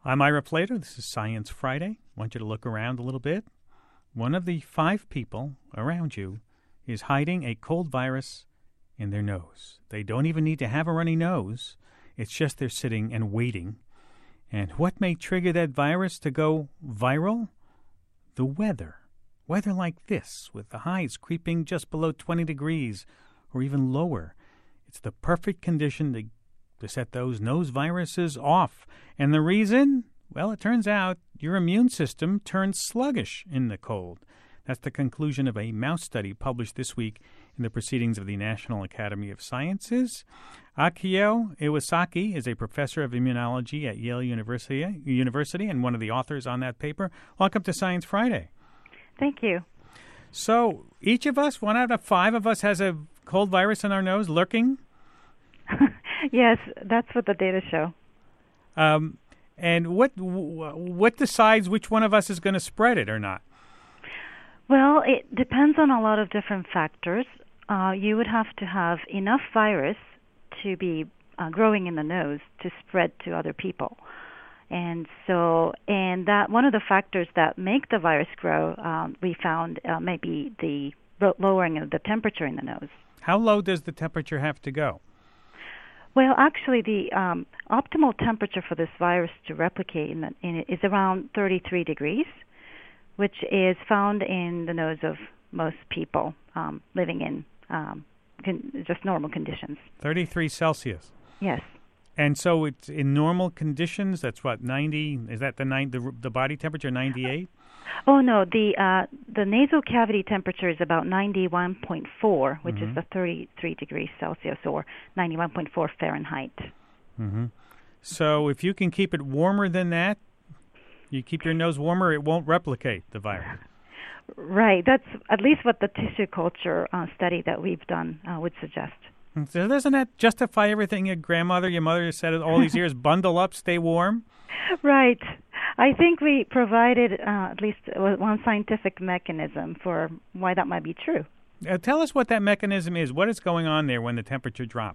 I'm Ira Plater. This is Science Friday. I want you to look around a little bit. One of the 5 people around you is hiding a cold virus in their nose. They don't even need to have a runny nose. It's just they're sitting and waiting. And what may trigger that virus to go viral? The weather. Weather like this, with the highs creeping just below 20 degrees or even lower. It's the perfect condition to set those nose viruses off. And the reason? Well, it turns out your immune system turns sluggish in the cold. That's the conclusion of a mouse study published this week in the Proceedings of the National Academy of Sciences. Akio Iwasaki is a professor of immunology at Yale University and one of the authors on that paper. Welcome to Science Friday. Thank you. So each of us, 1 out of 5 of us, has a cold virus in our nose lurking? Yes, that's what the data show. And what decides which one of us is going to spread it or not? Well, it depends on a lot of different factors. You would have to have enough virus to be growing in the nose to spread to other people. And that one of the factors that make the virus grow, we found may be the lowering of the temperature in the nose. How low does the temperature have to go? Well, actually, the optimal temperature for this virus to replicate in it is around 33 degrees, which is found in the nose of most people living in just normal conditions. 33 Celsius. Yes. And so it's in normal conditions. That's what, 90? Is that the body temperature, 98? Oh no, the nasal cavity temperature is about 91.4, which is the 33 degrees Celsius or 91.4 Fahrenheit. Mm-hmm. So if you can keep it warmer than that, you keep your nose warmer, it won't replicate the virus. Right. That's at least what the tissue culture study that we've done would suggest. So doesn't that justify everything your mother said all these years, bundle up, stay warm? Right. I think we provided at least one scientific mechanism for why that might be true. Tell us what that mechanism is. What is going on there when the temperature drops?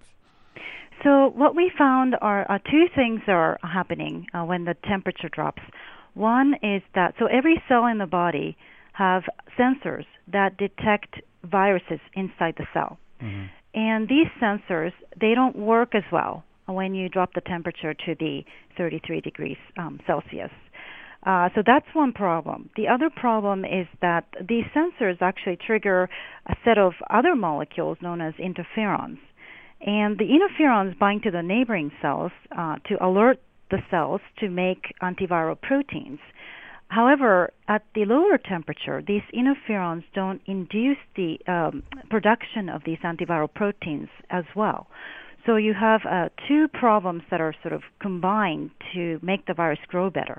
So what we found are 2 things are happening when the temperature drops. One is that, so every cell in the body have sensors that detect viruses inside the cell. Mm-hmm. And these sensors, they don't work as well when you drop the temperature to the 33 degrees Celsius. So that's one problem. The other problem is that these sensors actually trigger a set of other molecules known as interferons. And the interferons bind to the neighboring cells to alert the cells to make antiviral proteins. However, at the lower temperature, these interferons don't induce the production of these antiviral proteins as well. So you have 2 problems that are sort of combined to make the virus grow better.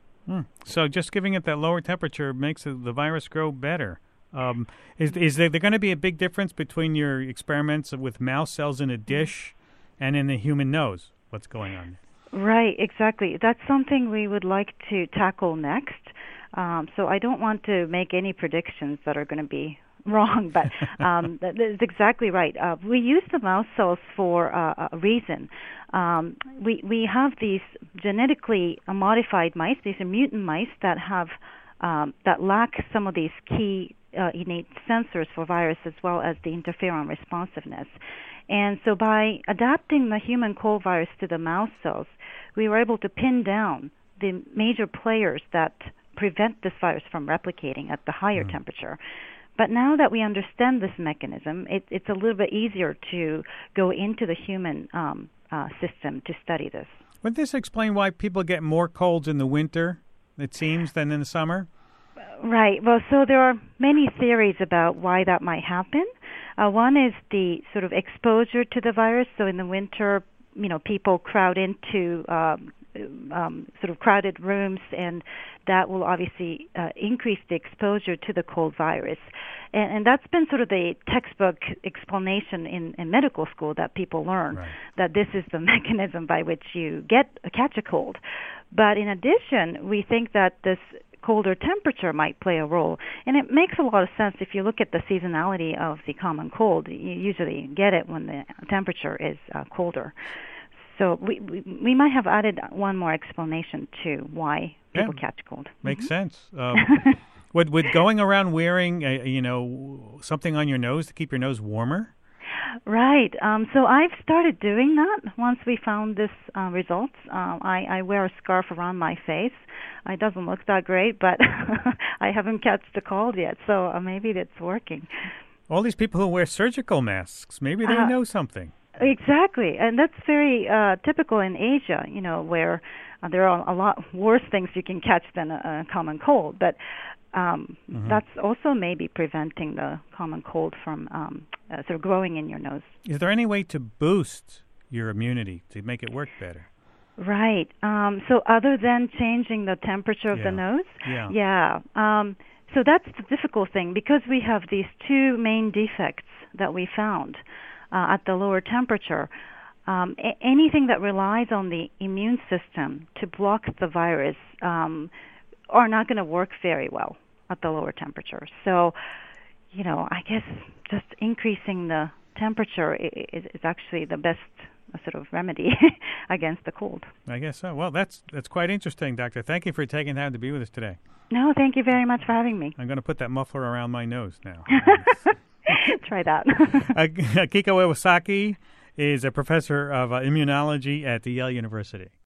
So just giving it that lower temperature makes the virus grow better. Is there going to be a big difference between your experiments with mouse cells in a dish and in the human nose? What's going on? Right, exactly. That's something we would like to tackle next. So I don't want to make any predictions that are going to be wrong, but that's exactly right. We use the mouse cells for a reason. We have these genetically modified mice. These are mutant mice that have that lack some of these key innate sensors for virus as well as the interferon responsiveness. And so by adapting the human cold virus to the mouse cells, we were able to pin down the major players that prevent this virus from replicating at the higher temperature. But now that we understand this mechanism, it's a little bit easier to go into the human system to study this. Would this explain why people get more colds in the winter, it seems, than in the summer? Right. Well, so there are many theories about why that might happen. One is the sort of exposure to the virus. So in the winter, people crowd into sort of crowded rooms, and that will obviously increase the exposure to the cold virus. And that's been sort of the textbook explanation in medical school that people learn, right, that this is the mechanism by which you catch a cold. But in addition, we think that this colder temperature might play a role. And it makes a lot of sense if you look at the seasonality of the common cold. You usually get it when the temperature is colder. So we might have added one more explanation to why people catch cold. Makes sense. Would going around wearing something on your nose to keep your nose warmer? Right. So I've started doing that once we found this results. I wear a scarf around my face. It doesn't look that great, but I haven't catched the cold yet, so maybe it's working. All these people who wear surgical masks, maybe they know something. Exactly, and that's very typical in Asia, where there are a lot worse things you can catch than a common cold. But that's also maybe preventing the common cold from sort of growing in your nose. Is there any way to boost your immunity to make it work better? Right. So other than changing the temperature of the nose? Yeah. So that's the difficult thing, because we have these two main defects that we found at the lower temperature. Anything that relies on the immune system to block the virus are not going to work very well at the lower temperature. So, I guess just increasing the temperature is actually the best sort of remedy against the cold. I guess so. Well, that's quite interesting, Doctor. Thank you for taking time to be with us today. No, thank you very much for having me. I'm going to put that muffler around my nose now. Try that. Akiko Iwasaki is a professor of immunology at Yale University.